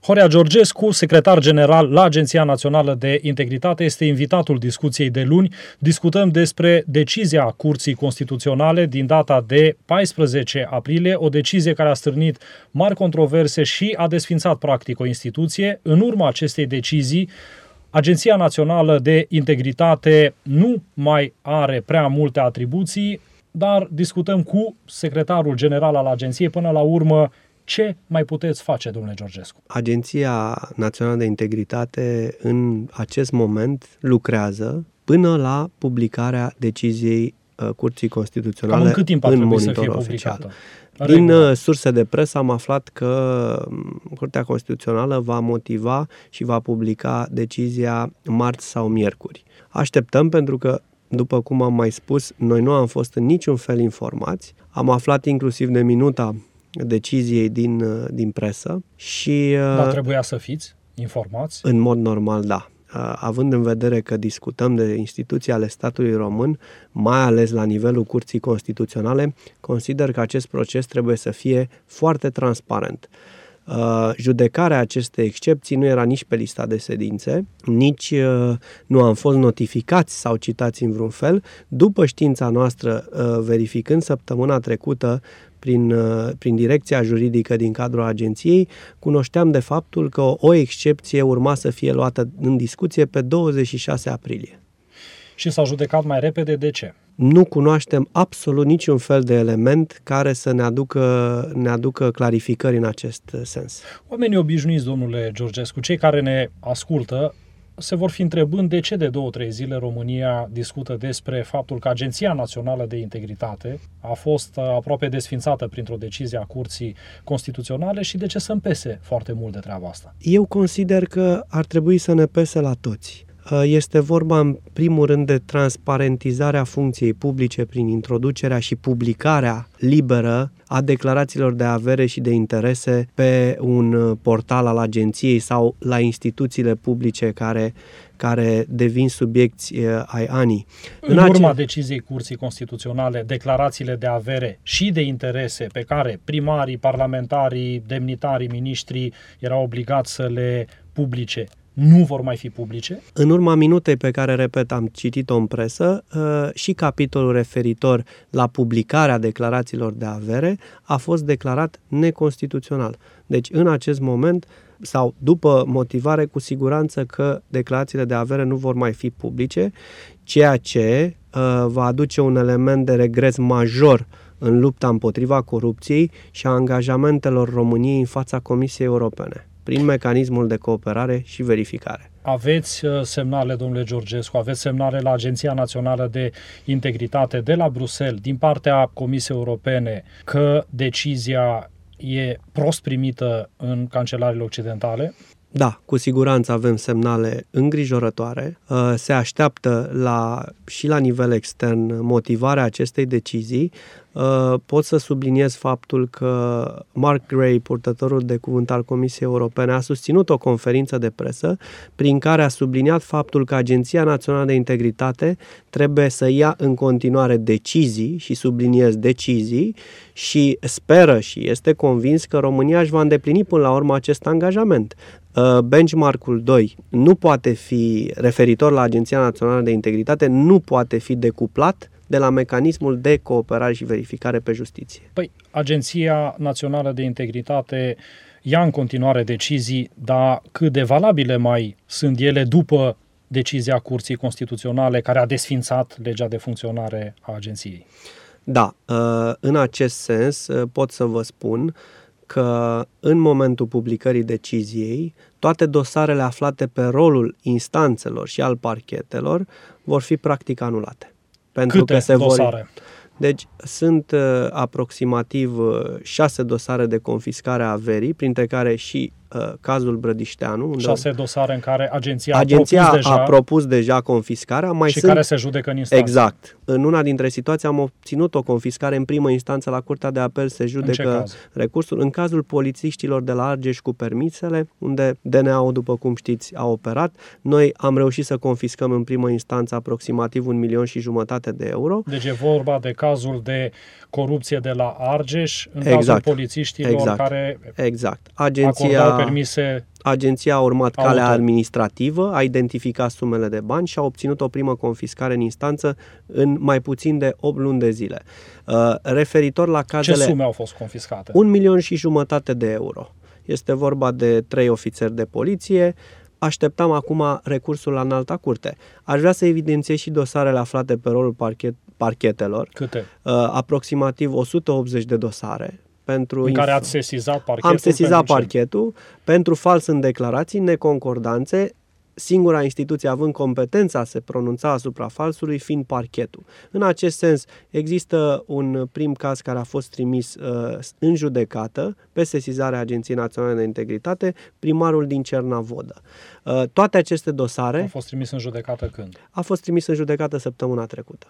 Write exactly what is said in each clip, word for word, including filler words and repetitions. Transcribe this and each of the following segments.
Horea Georgescu, secretar general la Agenția Națională de Integritate, este invitatul discuției de luni. Discutăm despre decizia Curții Constituționale din data de paisprezece aprilie, o decizie care a stârnit mari controverse și a desfințat practic o instituție. În urma acestei decizii, Agenția Națională de Integritate nu mai are prea multe atribuții, dar discutăm cu secretarul general al agenției până la urmă. Ce mai puteți face, domnule Georgescu? Agenția Națională de Integritate în acest moment lucrează până la publicarea deciziei uh, Curții Constituționale. Cam în cât timp ar în trebui monitor să fie oficial. publicată? Din uh, surse de presă am aflat că Curtea Constituțională va motiva și va publica decizia marți sau miercuri. Așteptăm pentru că, după cum am mai spus, noi nu am fost în niciun fel informați. Am aflat inclusiv de minuta deciziei din, din presă și... Dar trebuia să fiți informați? În mod normal, da. Având în vedere că discutăm de instituții ale statului român, mai ales la nivelul Curții Constituționale, consider că acest proces trebuie să fie foarte transparent. Uh, judecarea acestei excepții nu era nici pe lista de sedințe, nici uh, nu am fost notificați sau citați în vreun fel. După știința noastră, uh, verificând săptămâna trecută prin, uh, prin direcția juridică din cadrul agenției, cunoșteam de faptul că o, o excepție urma să fie luată în discuție pe douăzeci și șase aprilie. Și s-a judecat mai repede, de ce? Nu cunoaștem absolut niciun fel de element care să ne aducă, ne aducă clarificări în acest sens. Oamenii obișnuiți, domnule Georgescu, cei care ne ascultă, se vor fi întrebând de ce de două, trei zile România discută despre faptul că Agenția Națională de Integritate a fost aproape desfințată printr-o decizie a Curții Constituționale și de ce să-mi pese foarte mult de treaba asta. Eu consider că ar trebui să ne pese la toți. Este vorba în primul rând de transparentizarea funcției publice prin introducerea și publicarea liberă a declarațiilor de avere și de interese pe un portal al agenției sau la instituțiile publice care, care devin subiecți ai A N I. În, în urma ace... deciziei Curții Constituționale, declarațiile de avere și de interese pe care primarii, parlamentarii, demnitarii, miniștrii erau obligați să le publice, nu vor mai fi publice? În urma minutei pe care, repet, am citit-o în presă, și capitolul referitor la publicarea declarațiilor de avere a fost declarat neconstituțional. Deci, în acest moment, sau după motivare, cu siguranță că declarațiile de avere nu vor mai fi publice, ceea ce uh, va aduce un element de regres major în lupta împotriva corupției și a angajamentelor României în fața Comisiei Europene, prin mecanismul de cooperare și verificare. Aveți semnale, domnule Georgescu, aveți semnale la Agenția Națională de Integritate de la Bruxelles, din partea Comisiei Europene, că decizia e prost primită în cancelariile occidentale? Da, cu siguranță avem semnale îngrijorătoare. Se așteaptă la, și la nivel extern motivarea acestei decizii. Pot să subliniez faptul că Mark Gray, purtătorul de cuvânt al Comisiei Europene, a susținut o conferință de presă prin care a subliniat faptul că Agenția Națională de Integritate trebuie să ia în continuare decizii, și subliniez decizii, și speră și este convins că România își va îndeplini până la urmă acest angajament. Benchmark-ul doi nu poate fi, referitor la Agenția Națională de Integritate, nu poate fi decuplat de la mecanismul de cooperare și verificare pe justiție. Păi, Agenția Națională de Integritate ia în continuare decizii, dar cât de valabile mai sunt ele după decizia Curții Constituționale care a desfințat legea de funcționare a agenției? Da, în acest sens pot să vă spun că în momentul publicării deciziei, toate dosarele aflate pe rolul instanțelor și al parchetelor vor fi practic anulate. Pentru Câte că se dosare? Vor... Deci sunt uh, aproximativ uh, șase dosare de confiscare a averii, printre care și uh, cazul Brădișteanu. Unde șase dosare în care agenția, agenția a, propus deja, a propus deja confiscarea. Mai și sunt... care se judecă în instanță. Exact. În una dintre situații am obținut o confiscare în primă instanță la Curtea de Apel, se judecă recursul. În cazul polițiștilor de la Argeș cu permisele, unde D N A-ul, după cum știți, a operat, noi am reușit să confiscăm în primă instanță aproximativ un milion și jumătate de euro. Deci e vorba de cazul de corupție de la Argeș, în exact. cazul polițiștilor exact. care exact. Agenția, acordau permise... Agenția a urmat auto. calea administrativă, a identificat sumele de bani și a obținut o primă confiscare în instanță în mai puțin de opt luni de zile. Uh, referitor la cazele... Ce sume au fost confiscate? Un milion și jumătate de euro. Este vorba de trei ofițeri de poliție. Așteptam acum recursul la înalta curte. Aș vrea să evidențiez și dosarele aflate pe rolul parchet, parchetelor. Câte? Uh, aproximativ o sută optzeci de dosare. Pentru în care inf- ați sesizat parchetul? Am sesizat pentru parchetul ce? pentru fals în declarații, neconcordanțe, singura instituție având competența să se pronunța asupra falsului fiind parchetul. În acest sens, există un prim caz care a fost trimis uh, în judecată pe sesizarea Agenției Naționale de Integritate, primarul din Cernavodă. Uh, toate aceste dosare... A fost trimis în judecată când? A fost trimis în judecată săptămâna trecută.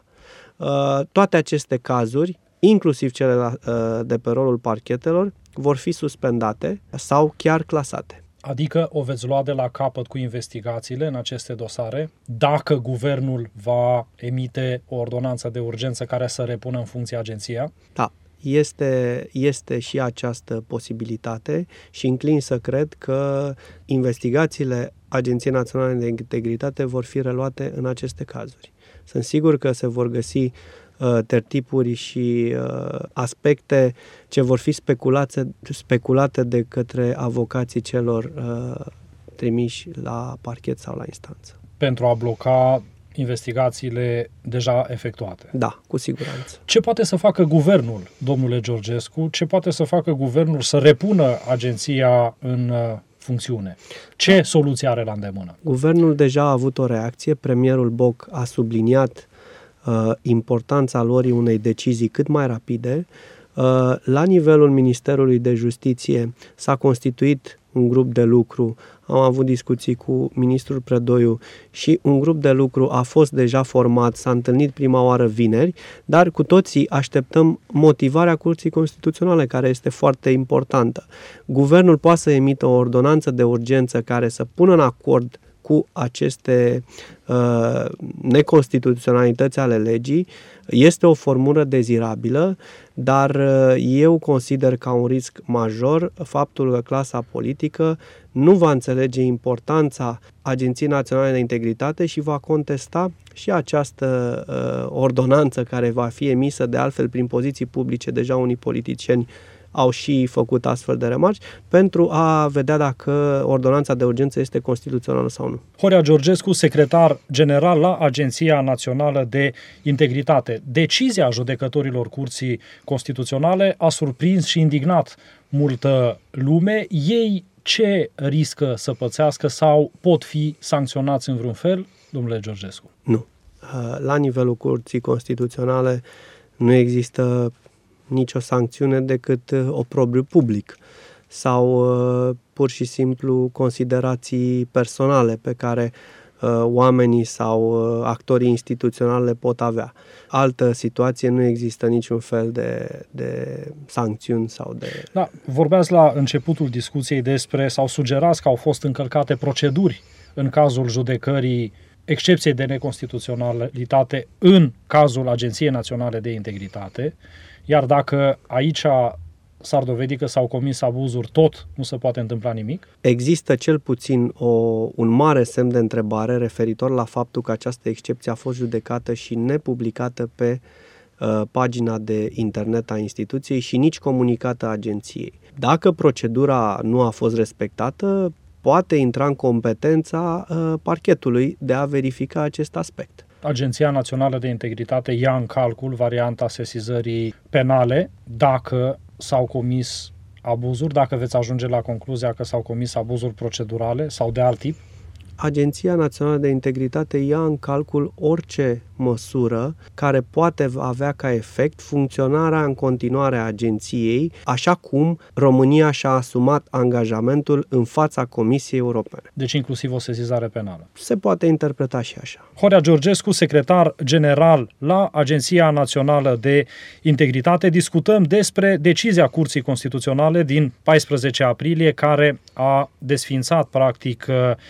Uh, toate aceste cazuri, inclusiv cele la, uh, de pe rolul parchetelor, vor fi suspendate sau chiar clasate. Adică o veți lua de la capăt cu investigațiile în aceste dosare, dacă guvernul va emite o ordonanță de urgență care să repună în funcție agenția? Da, este, este și această posibilitate și înclin să cred că investigațiile Agenției Naționale de Integritate vor fi reluate în aceste cazuri. Sunt sigur că se vor găsi uh, tertipuri și uh, aspecte ce vor fi speculate, speculate de către avocații celor uh, trimiși la parchet sau la instanță. Pentru a bloca investigațiile deja efectuate. Da, cu siguranță. Ce poate să facă guvernul, domnule Georgescu? Ce poate să facă guvernul să repună agenția în uh, funcțiune? Ce soluție are la îndemână? Guvernul deja a avut o reacție. Premierul Boc a subliniat uh, importanța luării unei decizii cât mai rapide. Uh, la nivelul Ministerului de Justiție s-a constituit un grup de lucru. Am avut discuții cu ministrul Predoiu și un grup de lucru a fost deja format, s-a întâlnit prima oară vineri, dar cu toții așteptăm motivarea Curții Constituționale, care este foarte importantă. Guvernul poate să emită o ordonanță de urgență care să pună în acord cu aceste uh, neconstituționalități ale legii. Este o formulă dezirabilă, dar uh, eu consider ca un risc major faptul că clasa politică nu va înțelege importanța Agenției Naționale de Integritate și va contesta și această uh, ordonanță care va fi emisă de altfel prin poziții publice. Deja unii politicieni au și făcut astfel de remarci, pentru a vedea dacă ordonanța de urgență este constituțională sau nu. Horea Georgescu, secretar general la Agenția Națională de Integritate. Decizia judecătorilor Curții Constituționale a surprins și indignat multă lume. Ei ce riscă să pățească sau pot fi sancționați în vreun fel, domnule Georgescu? Nu. La nivelul Curții Constituționale nu există nicio sancțiune decât oprobriu public sau uh, pur și simplu considerații personale pe care uh, oamenii sau uh, actorii instituționali le pot avea. Altă situație, nu există niciun fel de, de sancțiuni sau de... Da, vorbeați la începutul discuției despre, sau sugerați că au fost încălcate proceduri în cazul judecării excepției de neconstituționalitate în cazul Agenției Naționale de Integritate. Iar dacă aici s-ar dovedi că s-au comis abuzuri, tot nu se poate întâmpla nimic? Există cel puțin o, un mare semn de întrebare referitor la faptul că această excepție a fost judecată și nepublicată pe uh, pagina de internet a instituției și nici comunicată agenției. Dacă procedura nu a fost respectată, poate intra în competența uh, parchetului de a verifica acest aspect. Agenția Națională de Integritate ia în calcul varianta sesizării penale dacă s-au comis abuzuri, dacă veți ajunge la concluzia că s-au comis abuzuri procedurale sau de alt tip? Agenția Națională de Integritate ia în calcul orice măsură care poate avea ca efect funcționarea în continuare a agenției, așa cum România și-a asumat angajamentul în fața Comisiei Europene. Deci inclusiv o sesizare penală. Se poate interpreta și așa. Horea Georgescu, secretar general la Agenția Națională de Integritate, discutăm despre decizia Curții Constituționale din paisprezece aprilie, care a desființat practic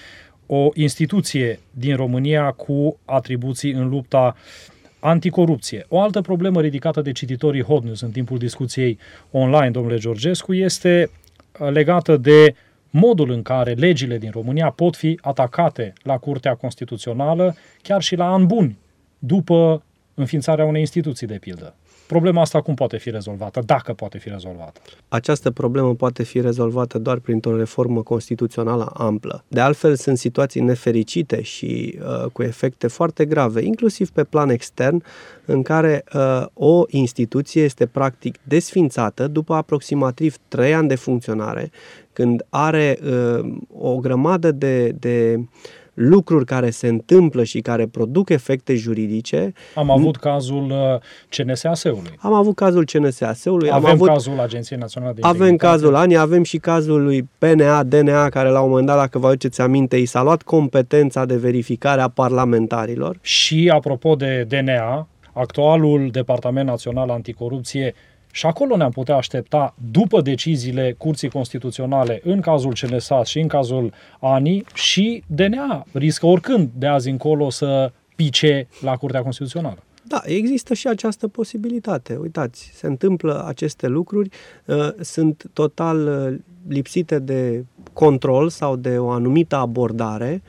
o instituție din România cu atribuții în lupta anticorupție. O altă problemă ridicată de cititorii Hot News în timpul discuției online, domnule Georgescu, este legată de modul în care legile din România pot fi atacate la Curtea Constituțională chiar și la ani buni, după înființarea unei instituții, de pildă. Problema asta cum poate fi rezolvată, dacă poate fi rezolvată? Această problemă poate fi rezolvată doar printr-o reformă constituțională amplă. De altfel, sunt situații nefericite și uh, cu efecte foarte grave, inclusiv pe plan extern, în care uh, o instituție este practic desfințată după aproximativ trei ani de funcționare, când are uh, o grămadă de... de lucruri care se întâmplă și care produc efecte juridice. Am avut cazul C N S A S-ului. Am avut cazul C N S A S-ului. Avem am avut, cazul Agenției Naționale de Integritate. Avem cazul A N I, avem și cazul lui P N A, D N A, care la un moment dat, dacă vă aduceți aminte, i s-a luat competența de verificare a parlamentarilor. Și apropo de D N A, actualul Departament Național Anticorupție, și acolo ne-am putea aștepta, după deciziile Curții Constituționale, în cazul C N S A și în cazul A N I, și D N A riscă oricând de azi încolo să pice la Curtea Constituțională. Da, există și această posibilitate. Uitați, se întâmplă aceste lucruri, sunt total lipsite de control sau de o anumită abordare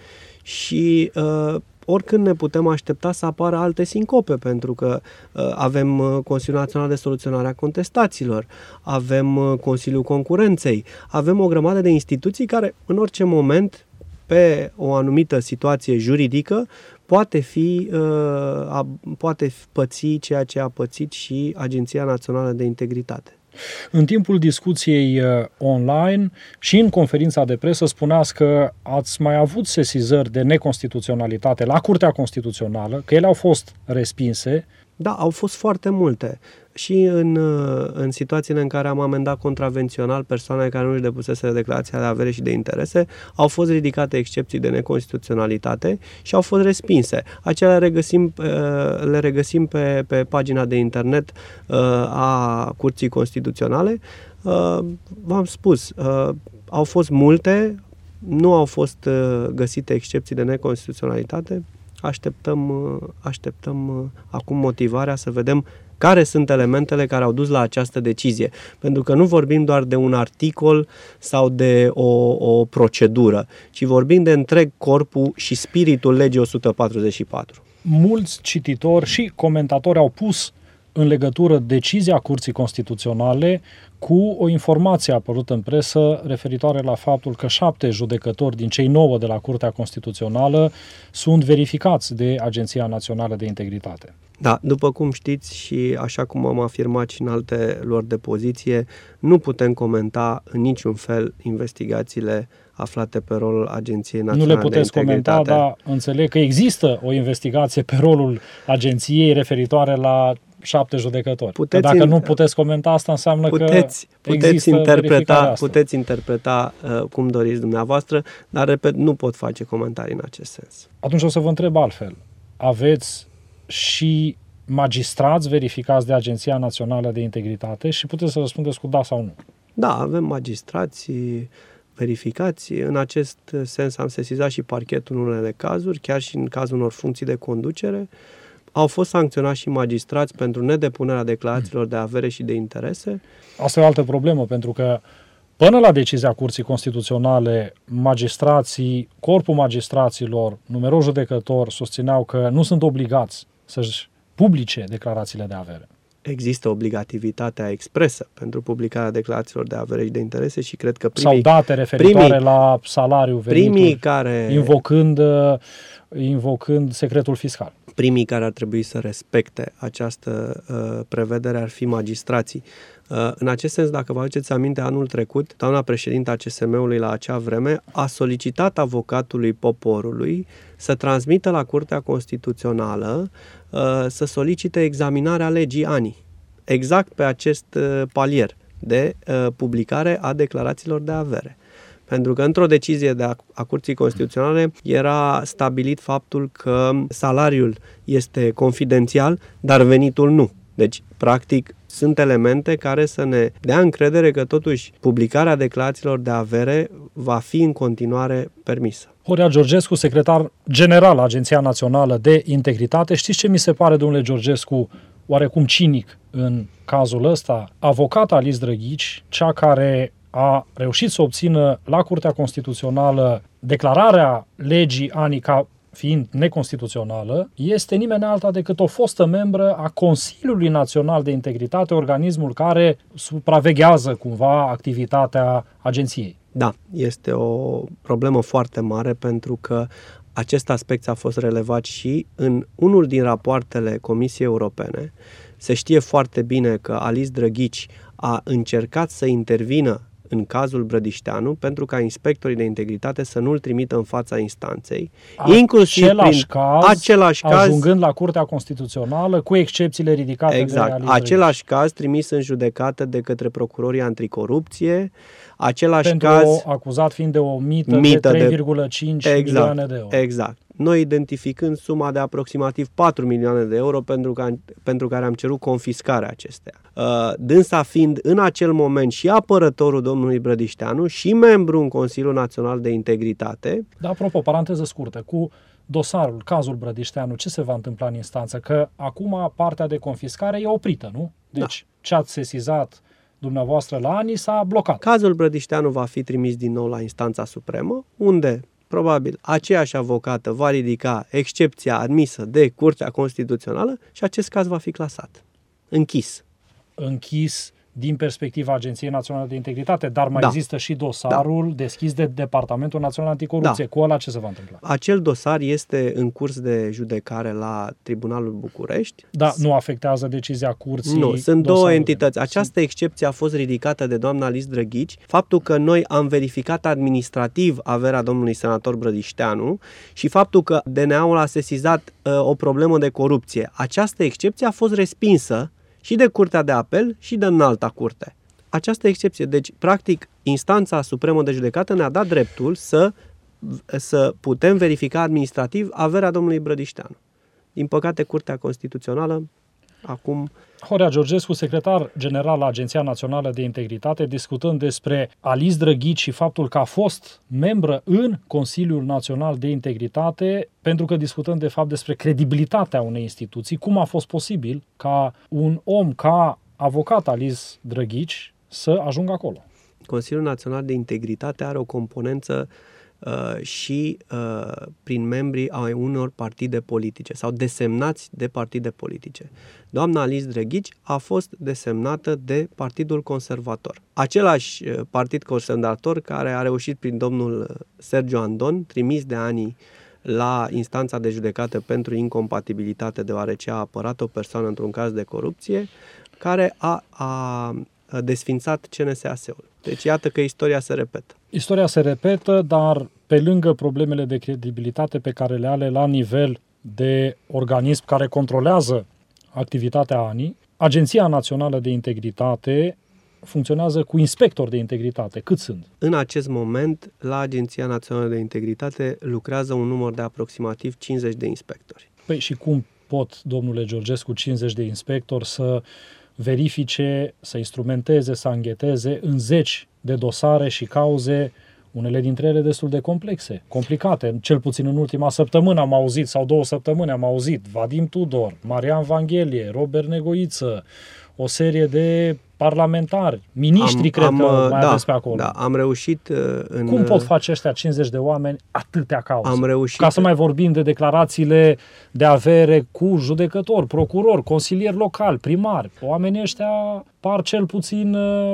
și oricând ne putem aștepta să apară alte sincope, pentru că uh, avem uh, Consiliul Național de Soluționare a Contestațiilor, avem uh, Consiliul Concurenței, avem o grămadă de instituții care în orice moment, pe o anumită situație juridică, poate fi, uh, a, poate păți ceea ce a pățit și Agenția Națională de Integritate. În timpul discuției uh, online și în conferința de presă spuneați că ați mai avut sesizări de neconstituționalitate la Curtea Constituțională, că ele au fost respinse. Da, au fost foarte multe. Și în, în situațiile în care am amendat contravențional persoane care nu își depuseseră declarația de avere și de interese, au fost ridicate excepții de neconstituționalitate și au fost respinse. Acelea le regăsim, le regăsim pe, pe pagina de internet a Curții Constituționale. V-am spus, au fost multe, nu au fost găsite excepții de neconstituționalitate. Așteptăm, așteptăm acum motivarea să vedem care sunt elementele care au dus la această decizie. Pentru că nu vorbim doar de un articol sau de o, o procedură, ci vorbim de întreg corpul și spiritul legii o sută patruzeci și patru. Mulți cititori și comentatori au pus în legătură decizia Curții Constituționale cu o informație apărută în presă referitoare la faptul că șapte judecători din cei nouă de la Curtea Constituțională sunt verificați de Agenția Națională de Integritate. Da, după cum știți și așa cum am afirmat și în alte luări de poziție, nu putem comenta în niciun fel investigațiile aflate pe rolul Agenției Naționale de Integritate. Nu le puteți comenta, dar înțeleg că există o investigație pe rolul agenției referitoare la șapte judecători. Puteți dacă in... nu puteți comenta, asta înseamnă puteți, că puteți interpreta, puteți interpreta uh, cum doriți dumneavoastră, dar, repet, nu pot face comentarii în acest sens. Atunci o să vă întreb altfel. Aveți și magistrați verificați de Agenția Națională de Integritate și puteți să răspundeți cu da sau nu? Da, avem magistrați verificați. În acest sens am sesizat și parchetul în unele cazuri, chiar și în cazul unor funcții de conducere. Au fost sancționați și magistrați pentru nedepunerea declarațiilor de avere și de interese. Asta e o altă problemă, pentru că până la decizia Curții Constituționale, magistrații, corpul magistraților, numeroși judecători susțineau că nu sunt obligați să-și publice declarațiile de avere. Există obligativitatea expresă pentru publicarea declarațiilor de avere și de interese și cred că primii... Sau date referitoare primii, la salariu, venituri, primii care... invocând, invocând secretul fiscal. Primii care ar trebui să respecte această uh, prevedere ar fi magistrații. Uh, în acest sens, dacă vă aduceți aminte, anul trecut, doamna președintă a C S M-ului la acea vreme a solicitat avocatului poporului să transmită la Curtea Constituțională uh, să solicite examinarea legii A N I, exact pe acest uh, palier de uh, publicare a declarațiilor de avere. Pentru că într-o decizie de a, a Curții Constituționale era stabilit faptul că salariul este confidențial, dar venitul nu. Deci, practic, sunt elemente care să ne dea încredere că totuși publicarea declarațiilor de avere va fi în continuare permisă. Horia Georgescu, secretar general la Agenția Națională de Integritate. Știți ce mi se pare, domnule Georgescu, oarecum cinic în cazul ăsta? Avocata Alice Drăghici, cea care a reușit să obțină la Curtea Constituțională declararea legii ANI ca fiind neconstituțională, este nimeni alta decât o fostă membră a Consiliului Național de Integritate, organismul care supraveghează cumva activitatea agenției. Da, este o problemă foarte mare pentru că acest aspect a fost relevat și în unul din rapoartele Comisiei Europene. Se știe foarte bine că Alice Drăghici a încercat să intervină în cazul Brădișteanu pentru ca inspectorii de integritate să nu-l trimită în fața instanței, A, inclusiv același prin caz, același caz, ajungând la Curtea Constituțională cu excepțiile ridicate exact, de Alice același Drăghici. Caz trimis în judecată de către procurorii anticorupție, același pentru caz acuzat fiind de o mită, mită de trei virgulă cinci exact, milioane de euro. Exact. Noi identificând suma de aproximativ patru milioane de euro pentru, ca, pentru care am cerut confiscarea acestea. Uh, dânsa fiind în acel moment și apărătorul domnului Brădișteanu și membru în Consiliul Național de Integritate. Dar apropo, paranteză scurtă, cu dosarul, cazul Brădișteanu, ce se va întâmpla în instanță? Că acum partea de confiscare e oprită, nu? Deci da. Ce ați sesizat dumneavoastră la ANI s-a blocat. Cazul Brădișteanu va fi trimis din nou la instanța supremă, unde probabil aceeași avocată va ridica excepția admisă de Curtea Constituțională și acest caz va fi clasat. Închis. Închis din perspectiva Agenției Naționale de Integritate, dar mai da. există și dosarul da. deschis de Departamentul Național Anticorupție. Da. Cu ăla ce se va întâmpla? Acel dosar este în curs de judecare la Tribunalul București. Da, nu afectează decizia curții. Nu, sunt două entități. Această excepție a fost ridicată de doamna Alice Drăghici. Faptul că noi am verificat administrativ averea domnului senator Brădișteanu și faptul că D N A-ul a sesizat uh, o problemă de corupție. Această excepție a fost respinsă și de Curtea de Apel și de înalta curte. Această excepție, deci, practic, instanța supremă de judecată ne-a dat dreptul să, să putem verifica administrativ averea domnului Brădișteanu. Din păcate, Curtea Constituțională, acum... Horea Georgescu, secretar general la Agenția Națională de Integritate, discutând despre Alice Drăghici și faptul că a fost membră în Consiliul Național de Integritate, pentru că discutăm de fapt despre credibilitatea unei instituții, cum a fost posibil ca un om ca avocat Alice Drăghici să ajungă acolo. Consiliul Național de Integritate are o componență Uh, și uh, prin membrii ai unor partide politice sau desemnați de partide politice. Doamna Alice Drăghici a fost desemnată de Partidul Conservator. Același uh, partid conservator care a reușit prin domnul Sergiu Andon, trimis de ANI la instanța de judecată pentru incompatibilitate, deoarece a apărat o persoană într-un caz de corupție, care a, a desfințat C N S A S-ul. Deci iată că istoria se repetă. Istoria se repetă, dar pe lângă problemele de credibilitate pe care le are la nivel de organism care controlează activitatea ANI, Agenția Națională de Integritate funcționează cu inspectori de integritate. Cât sunt? În acest moment, la Agenția Națională de Integritate lucrează un număr de aproximativ cincizeci de inspectori. Păi și cum pot, domnule Georgescu, cincizeci de inspectori să verifice, să instrumenteze, să angheteze în zeci de dosare și cauze, unele dintre ele destul de complexe, complicate. Cel puțin în ultima săptămână am auzit, sau două săptămâni am auzit, Vadim Tudor, Marian Vanghelie, Robert Negoiță, o serie de parlamentari, miniștri, am, cred am, că mai da, aveți pe acolo. Da, am reușit în... Cum pot face ăștia cincizeci de oameni atâtea cauze? Am reușit... Ca să mai vorbim de declarațiile de avere cu judecător, procuror, consilier local, primar. Oamenii ăștia par cel puțin uh,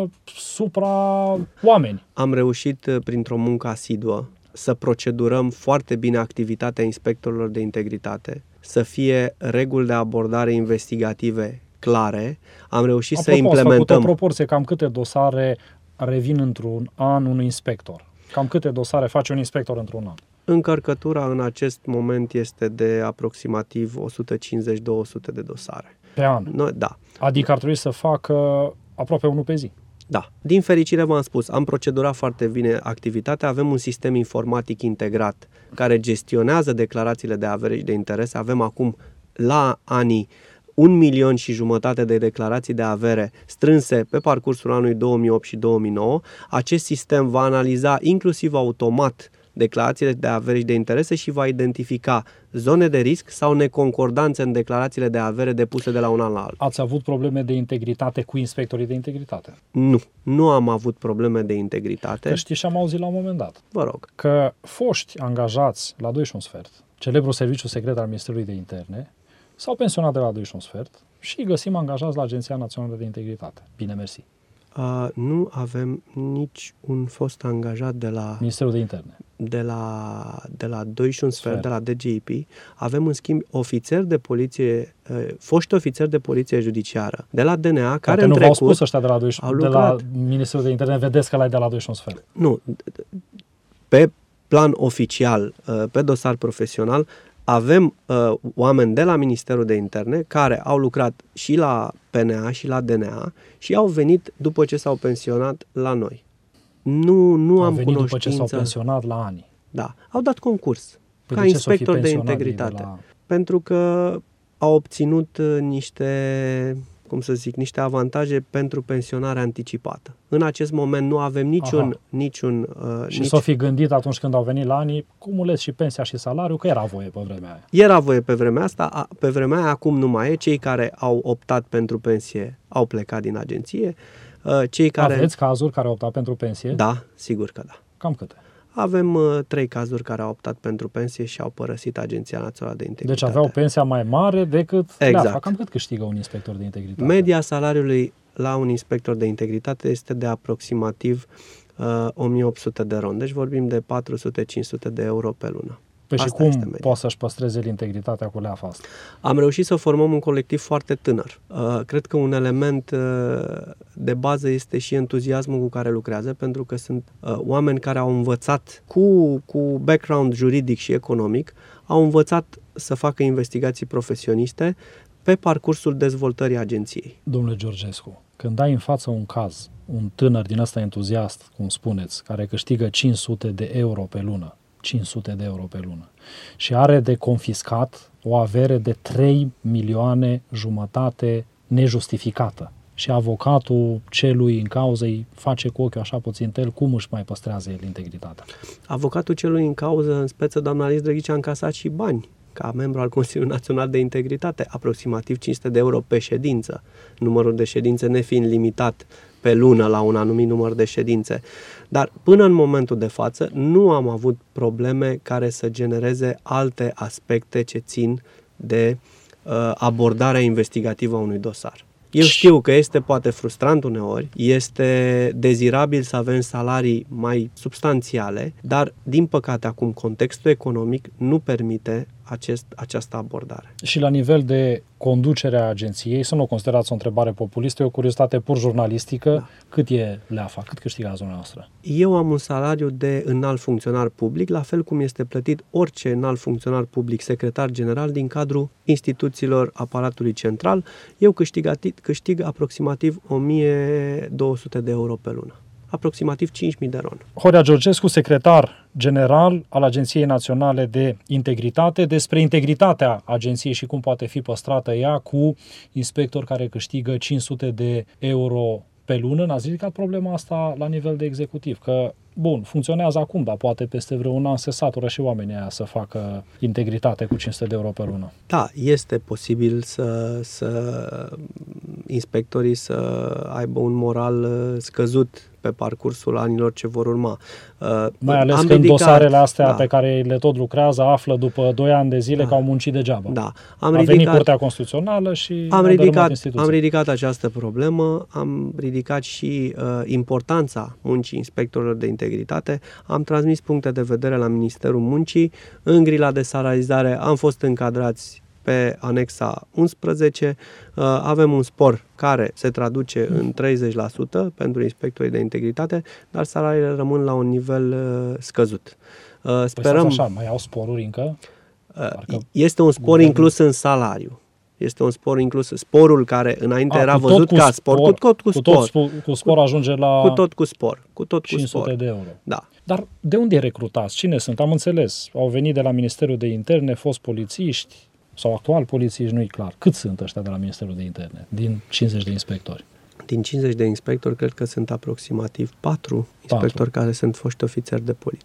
supra-oameni. Am reușit, printr-o muncă asiduă, să procedurăm foarte bine activitatea inspectorilor de integritate, să fie reguli de abordare investigative clare. Am reușit Apropo, să implementăm... o proporție, cam câte dosare revin într-un an un inspector? Cam câte dosare face un inspector într-un an? Încărcătura în acest moment este de aproximativ o sută cincizeci - două sute de dosare. Pe an? No, da. Adică ar trebui să facă aproape unul pe zi. Da. Din fericire v-am spus, am procedurat foarte bine activitatea, avem un sistem informatic integrat care gestionează declarațiile de avere și de interese. Avem acum la ANI un milion și jumătate de declarații de avere strânse pe parcursul anului două mii opt și două mii nouă. Acest sistem va analiza inclusiv automat declarațiile de avere și de interese și va identifica zone de risc sau neconcordanțe în declarațiile de avere depuse de la un an la altul. Ați avut probleme de integritate cu inspectorii de integritate? Nu, nu am avut probleme de integritate. Că știi și am auzit la un moment dat. Vă rog. Că foști angajați la doi și un sfert, celebrul serviciu secret al Ministerului de Interne, s-au pensionat de la doi și un sfert și găsim angajați la Agenția Națională de Integritate. Bine, mersi. Uh, nu avem nici un fost angajat de la Ministerul de Interne. De la, de la doi și un sfert, de la D G I P. Avem, în schimb, ofițeri de poliție, uh, foști ofițeri de poliție judiciară de la D N A, care Poate în nu trecut v-au spus ăștia de la, doi, de la Ministerul de Interne, vedeți că l-ai de la doi și un sfert. Nu. Pe plan oficial, uh, pe dosar profesional, avem uh, oameni de la Ministerul de Interne care au lucrat și la P N A și la D N A și au venit după ce s-au pensionat la noi. Nu, nu au am venit cunoștință. După ce s-au pensionat la ani. Da, au dat concurs Păi ca de inspector de integritate. De la... Pentru că au obținut niște, cum să zic, niște avantaje pentru pensionare anticipată. În acest moment nu avem niciun... niciun uh, și nici... s-au fi gândit atunci când au venit la ani, cumulez și pensia și salariul, că era voie pe vremea aia. Era voie pe vremea asta, pe vremea aia acum nu mai e. Cei care au optat pentru pensie au plecat din agenție. Cei care... Aveți cazuri care au optat pentru pensie? Da, sigur că da. Cam câte? Avem uh, trei cazuri care au optat pentru pensie și au părăsit Agenția Națională de Integritate. Deci aveau pensia mai mare decât exact. leafa. Cam cât câștigă un inspector de integritate? Media salariului la un inspector de integritate este de aproximativ uh, o mie opt sute de ron. Deci vorbim de patru sute cinci sute de euro pe lună. Păi și cum poate să-și păstreze integritatea cu leafa asta? Am reușit să formăm un colectiv foarte tânăr. Uh, cred că un element uh, de bază este și entuziasmul cu care lucrează, pentru că sunt uh, oameni care au învățat cu, cu background juridic și economic, au învățat să facă investigații profesioniste pe parcursul dezvoltării agenției. Domnule Georgescu, când ai în față un caz, un tânăr din ăsta entuziast, cum spuneți, care câștigă cinci sute de euro pe lună, cinci sute de euro pe lună și are de confiscat o avere de trei milioane jumătate nejustificată și avocatul celui în cauză îi face cu ochiul așa puțin tel, cum își mai păstrează el integritatea? Avocatul celui în cauză, în speță doamna Alice Drăghici, a încasat și bani ca membru al Consiliului Național de Integritate, aproximativ cinci sute de euro pe ședință, numărul de ședințe nefiind limitat pe lună la un anumit număr de ședințe. Dar până în momentul de față nu am avut probleme care să genereze alte aspecte ce țin de uh, abordarea investigativă a unui dosar. Eu știu că este poate frustrant uneori, este dezirabil să avem salarii mai substanțiale, dar din păcate acum contextul economic nu permite acest, această abordare. Și la nivel de conducere a agenției, să nu o considerați o întrebare populistă, e o curiozitate pur jurnalistică, da. Cât e leafa, cât câștigați dumneavoastră? Eu am un salariu de înalt funcționar public, la fel cum este plătit orice înalt funcționar public, secretar general din cadrul instituțiilor aparatului central. Eu câștig, câștig aproximativ o mie două sute de euro pe lună. Aproximativ cinci mii de ron. Horea Georgescu, secretar general al Agenției Naționale de Integritate, despre integritatea agenției și cum poate fi păstrată ea cu inspectori care câștigă cinci sute de euro pe lună. N-ați ridicat problema asta la nivel de executiv, că, bun, funcționează acum, dar poate peste vreo un an se satură și oamenii aia să facă integritate cu cinci sute de euro pe lună. Da, este posibil să, să inspectorii să aibă un moral scăzut pe parcursul anilor ce vor urma. Mai ales am când ridicat, dosarele astea da. pe care le tot lucrează află după doi ani de zile da. Că au muncit degeaba. Da. Am a ridicat, venit Curtea Constituțională și am ridicat, am ridicat această problemă, am ridicat și uh, importanța muncii inspectorilor de integritate, am transmis puncte de vedere la Ministerul Muncii, în grila de salarizare am fost încadrați pe anexa unsprezece, avem un spor care se traduce în treizeci la sută pentru inspectorii de integritate, dar salariile rămân la un nivel scăzut. Sperăm... Păi așa, mai au sporuri încă? Parcă este un spor guvern... inclus în salariu. Este un spor inclus, sporul care înainte A, era văzut ca spor, spor, cu tot cu, cu spor. Tot, cu spor ajunge la cu tot cu spor, cu tot cu cinci sute spor. de euro. Da. Dar de unde recrutați? Cine sunt? Am înțeles. Au venit de la Ministerul de Interne, fost polițiști sau actual polițiști, nu-i clar. Cât sunt ăștia de la Ministerul de Interne, din cincizeci de inspectori? Din cincizeci de inspectori, cred că sunt aproximativ patru inspectori care sunt foști ofițeri de poliție.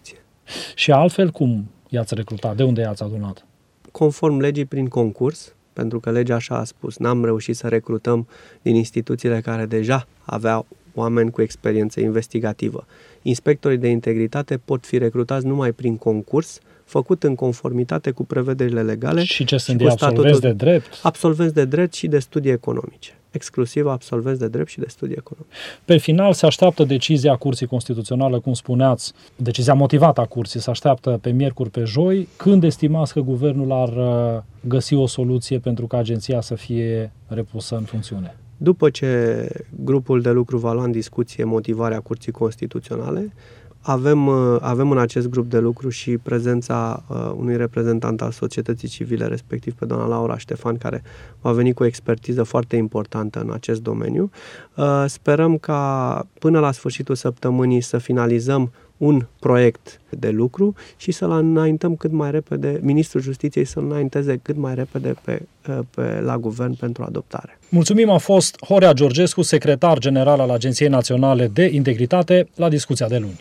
Și altfel, cum i-ați recrutat? De unde i-ați adunat? Conform legii, prin concurs, pentru că legea așa a spus. N-am reușit să recrutăm din instituțiile care deja aveau oameni cu experiență investigativă. Inspectorii de integritate pot fi recrutați numai prin concurs, făcut în conformitate cu prevederile legale. Și ce sunt de absolvenți de drept? Absolvenți de drept și de studii economice. Exclusiv absolvenți de drept și de studii economice. Pe final se așteaptă decizia Curții Constituționale, cum spuneați, decizia motivată a Curții se așteaptă pe miercuri, pe joi. Când estimați că guvernul ar găsi o soluție pentru ca agenția să fie repusă în funcțiune? După ce grupul de lucru va lua în discuție motivarea Curții Constituționale, avem, avem în acest grup de lucru și prezența uh, unui reprezentant al societății civile, respectiv pe doamna Laura Ștefan, care va veni cu o expertiză foarte importantă în acest domeniu. Uh, sperăm ca până la sfârșitul săptămânii să finalizăm un proiect de lucru și să-l înaintăm cât mai repede, Ministrul Justiției să-l înainteze cât mai repede pe, pe, la guvern pentru adoptare. Mulțumim, a fost Horea Georgescu, secretar general al Agenției Naționale de Integritate, la discuția de luni.